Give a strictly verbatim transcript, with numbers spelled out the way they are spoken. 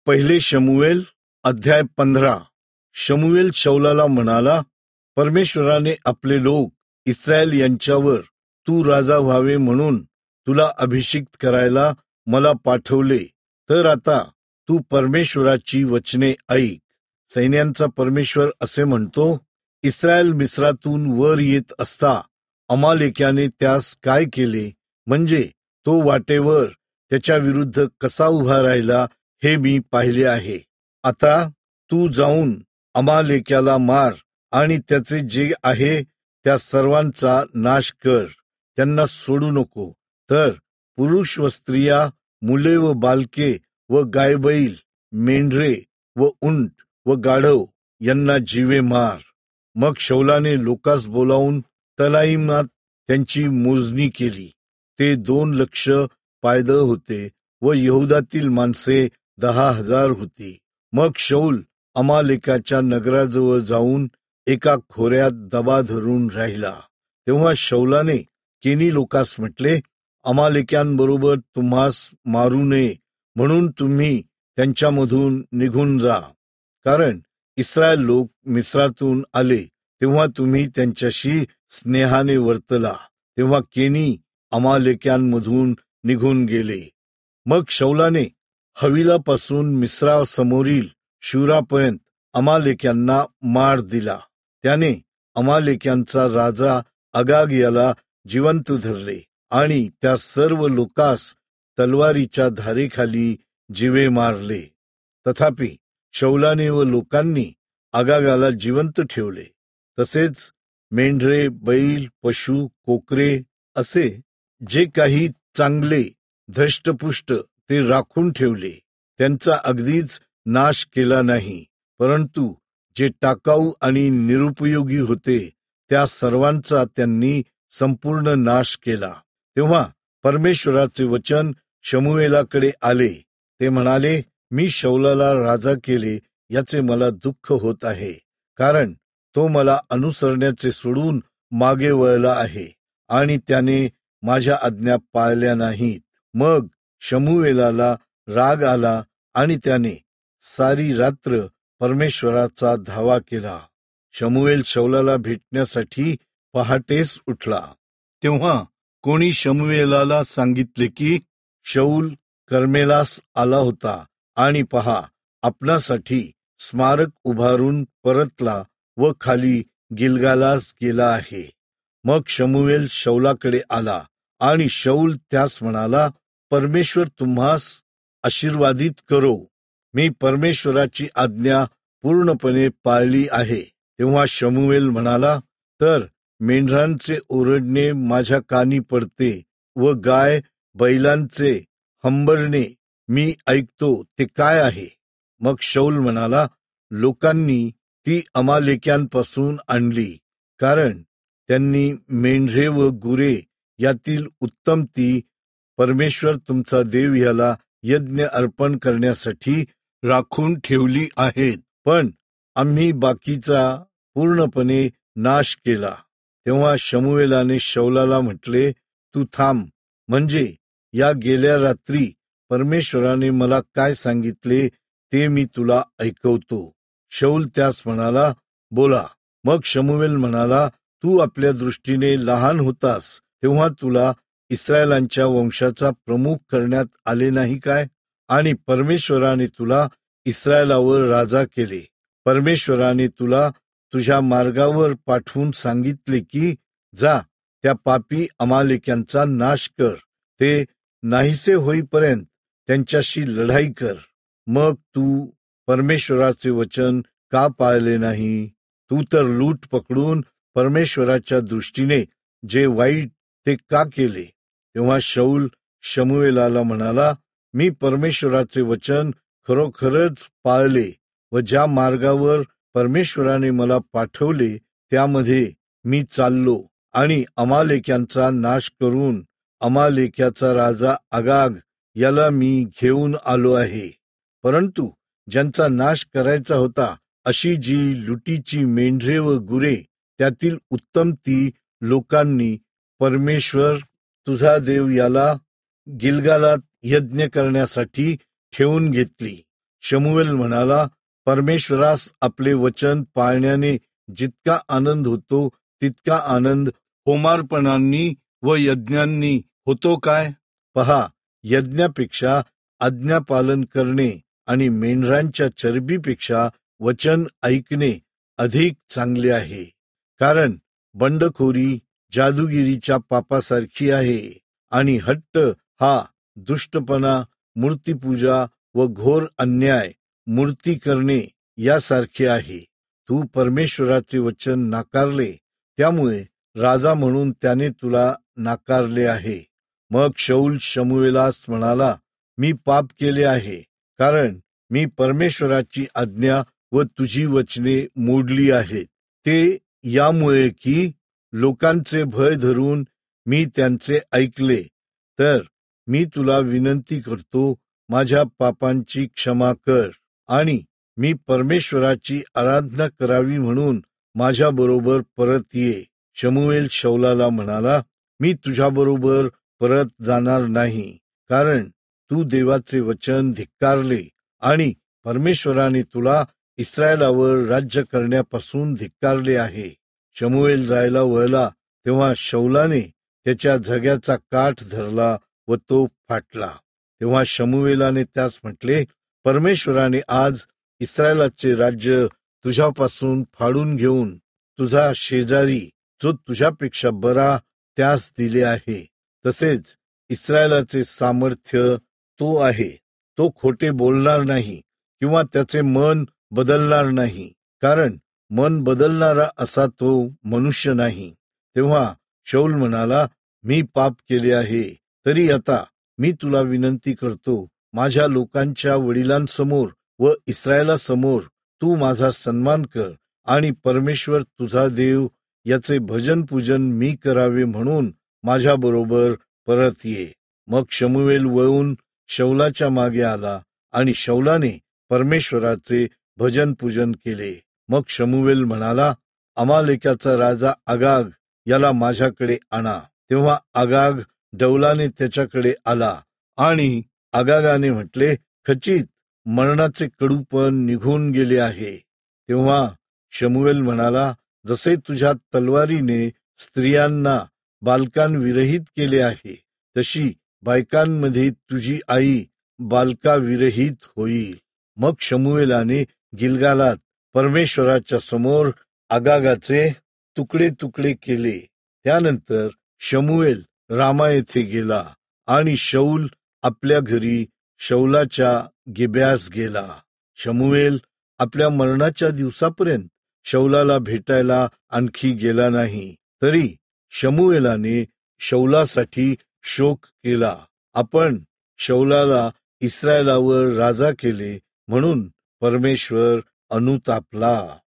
पहिले शमूएल अध्याय पंधरा. शमूएल शौलाला म्हणाला, परमेश्वराने आपले लोक इस्रायल यांच्यावर तू राजा व्हावे म्हणून तुला अभिषिक्त करायला मला पाठवले. तर आता तू परमेश्वराची वचने ऐक. सैन्यांचा परमेश्वर असे म्हणतो, इस्रायल मिस्रातून वर येत असता अमालेक्याने त्यास काय केले, म्हणजे तो वाटेवर त्याच्या विरुद्ध कसा उभा राहिला हे मी पाहिले आहे. आता तू जाऊन अमालेक्याला मार आणि त्याचे जे आहे त्या सर्वांचा नाश कर, त्यांना सोडू नको. तर पुरुष व स्त्रिया, मुले व बालके व गायबैल, मेंढरे व उंट व गाढव यांना जीवे मार. मग शौलाने लोकास बोलावून तलाईमात त्यांची मोजणी केली. ते दोन लक्ष पायद होते व यहुदातील माणसे दहा हजार होती. मग शौल अमालेकाच्या नगराजवळ जाऊन एका खोऱ्यात दबा धरून राहिला. तेव्हा शौलाने केनी लोकास म्हटले, अमालेक्यांबरोबर तुम्हास मारू नये म्हणून तुम्ही त्यांच्यामधून निघून जा. कारण इस्रायल लोक मिस्रातून आले तेव्हा तुम्ही त्यांच्याशी स्नेहाने वर्तला. तेव्हा केनी अमालेक्यांमधून निघून गेले. मग शौलाने हविलापासून मिस्रासमोरील शूरापर्यंत अमालेक्यांना मार दिला. त्याने अमालेक्यांचा राजा अगाग याला जिवंत धरले आणि त्या सर्व लोकास तलवारीच्या धारेखाली जीवे मारले. तथापि शौलाने व लोकांनी अगागाला जिवंत ठेवले. तसेच मेंढरे, बैल, पशु, कोकरे असे जे काही चांगले धष्टपुष्ट ते राखून ठेवले. त्यांचा अगदीच नाश केला नाही, परंतु जे टाकाऊ आणि निरुपयोगी होते त्या सर्वांचा त्यांनी संपूर्ण नाश केला. तेव्हा परमेश्वराचे वचन शमूएलाकडे आले. ते म्हणाले, मी शौलाला राजा केले याचे मला दुःख होत आहे, कारण तो मला अनुसरण्याचे सोडून मागे वळला आहे आणि त्याने माझ्या आज्ञा पाळल्या नाहीत. मग शमूएलाला राग आला आणि त्याने सारी रात्र परमेश्वराचा धावा केला. शमूएल शौलाला भेटण्यासाठी पहाटेस उठला. तेव्हा कोणी शमूएलाला सांगितले की शौल कर्मेलास आला होता आणि पहा, आपणासाठी स्मारक उभारून परतला व खाली गिलगालास गेला आहे. मग शमूएल शौलाकडे आला आणि शौल त्यास म्हणाला, परमेश्वर तुम्हास आशीर्वादित करो. मी परमेश्वराची आज्ञा पूर्णपणे पाळली आहे. तेव्हा शमूएल म्हणाला, तर मेंढरांचे ओरडणे माझ्या कानी पडते व गाय बैलांचे हंबरणे मी ऐकतो, ते काय आहे? मग शौल म्हणाला, लोकांनी ती अमालेक्यांपासून आणली, कारण त्यांनी मेंढरे व गुरे यातील उत्तम ती परमेश्वर तुमचा देव याला यज्ञ अर्पण करण्यासाठी राखून ठेवली आहेत. पण आम्ही बाकीचा पूर्णपणे नाश केला. तेव्हा शमूएलाने शौलाला म्हटले, तू थांब, म्हणजे या गेल्या रात्री परमेश्वराने मला काय सांगितले ते मी तुला ऐकवतो. शौल त्यास म्हणाला, बोला. मग शमूएल म्हणाला, तू आपल्या दृष्टीने लहान होतास तेव्हा तुला इस्रायलांच्या वंशाचा प्रमुख करण्यात आले नाही काय? आणि परमेश्वराने तुला इस्रायलावर राजा केले. परमेश्वराने तुला तुझ्या मार्गावर पाठवून सांगितले की जा, त्या पापी अमालेक्यांचा नाश कर, ते नाहीसे होईपर्यंत त्यांच्याशी लढाई कर. मग तू परमेश्वराचे वचन का पाळले नाही? तू तर लूट पकडून परमेश्वराच्या दृष्टीने जे वाईट ते का केले? तेव्हा शौल शमूएलाला म्हणाला, मी परमेश्वराचे वचन खरोखरच पाळले व ज्या मार्गावर परमेश्वराने मला पाठवले त्यामध्ये मी चाललो आणि अमालेक्यांचा नाश करून अमालेक्याचा राजा अगाग याला मी घेऊन आलो आहे. परंतु ज्यांचा नाश करायचा होता, अशी जी लुटीची मेंढरे व गुरे त्यातील उत्तम ती लोकांनी परमेश्वर तुझा देव याला गिलगालात यज्ञ करण्यासाठी ठेवून घेतली. शमूएल म्हणाला, परमेश्वरास आपले वचन पाळण्याने जितका आनंद होतो तितका आनंद होमार्पणांनी व यज्ञांनी होतो काय? पहा, यज्ञापेक्षा आज्ञापालन करणे आणि मेंढरांच्या चरबीपेक्षा वचन ऐकणे अधिक चांगले आहे. कारण बंडखोरी जादूगिरीच्या पापासारखी आहे आणि हट्ट हा दुष्टपणा, मूर्तीपूजा व घोर अन्याय मूर्ती करणे यासारखे आहे. तू परमेश्वराचे वचन नाकारले, त्यामुळे राजा म्हणून त्याने तुला नाकारले आहे. मग शाऊल शमूएलास म्हणाला, मी पाप केले आहे, कारण मी परमेश्वराची आज्ञा व तुझी वचने मोडली आहेत. ते यामुळे की लोकांचे भय धरून मी त्यांचे ऐकले. तर मी तुला विनंती करतो, माझ्या पापांची क्षमा कर आणि मी परमेश्वराची आराधना करावी म्हणून माझ्या बरोबर परत ये. शमूएल शाऊलाला म्हणाला, मी तुझ्याबरोबर परत जाणार नाही, कारण तू देवाचे वचन धिक्कारले आणि परमेश्वराने तुला इस्रायलावर राज्य करण्यापासून धिक्कारले आहे. शमूएल जायला वळला तेव्हा शाऊलाने त्याच्या झग्याचा काठ धरला व तो फाटला. तेव्हा शमूएलाने त्यास म्हटले, परमेश्वराने आज इस्रायलाचे राज्य तुझ्यापासून फाडून घेऊन तुझा शेजारी जो तुझ्यापेक्षा बरा त्यास दिले आहे. तसेच इस्रायलाचे सामर्थ्य तो आहे. तो खोटे बोलणार नाही किंवा त्याचे मन बदलणार नाही, कारण मन बदलणारा असा तो मनुष्य नाही. तेव्हा शाऊल म्हणाला, मी पाप केले आहे, तरी आता मी तुला विनंती करतो, माझ्या लोकांच्या वडिलांसमोर व इस्रायलासमोर तू माझा सन्मान कर आणि परमेश्वर तुझा देव याचे भजन पूजन मी करावे म्हणून माझ्या बरोबर परत ये. मग शमूएल वळून शाऊलाच्या मागे आला आणि शाऊलाने परमेश्वराचे भजन पूजन केले. मग शमूएल म्हणाला, अमालेकाचा राजा आगाग याला माझ्याकडे आणा. तेव्हा आगाग डौलाने त्याच्याकडे आला आणि आगागाने म्हटले, खचित मरणाचे कडूपण निघून गेले आहे. तेव्हा शमूएल म्हणाला, जसे तुझ्या तलवारीने स्त्रियांना बालकांविरहित केले आहे, तशी बायकांमध्ये तुझी आई बालकाविरहित होईल. मग शमूएलाने गिलगालात परमेश्वराच्या समोर आगागाचे तुकडे तुकडे केले. त्यानंतर शमूएल रामा येथे गेला आणि शाऊल आपल्या घरी शाऊलाच्या गिब्यास गेला. शमूएल आपल्या मरणाच्या दिवसापर्यंत शाऊलाला भेटायला आणखी गेला नाही. तरी शमूएलाने शाऊलासाठी शोक केला. आपण शाऊलाला इस्रायलावर राजा केले म्हणून परमेश्वर अनुतापला.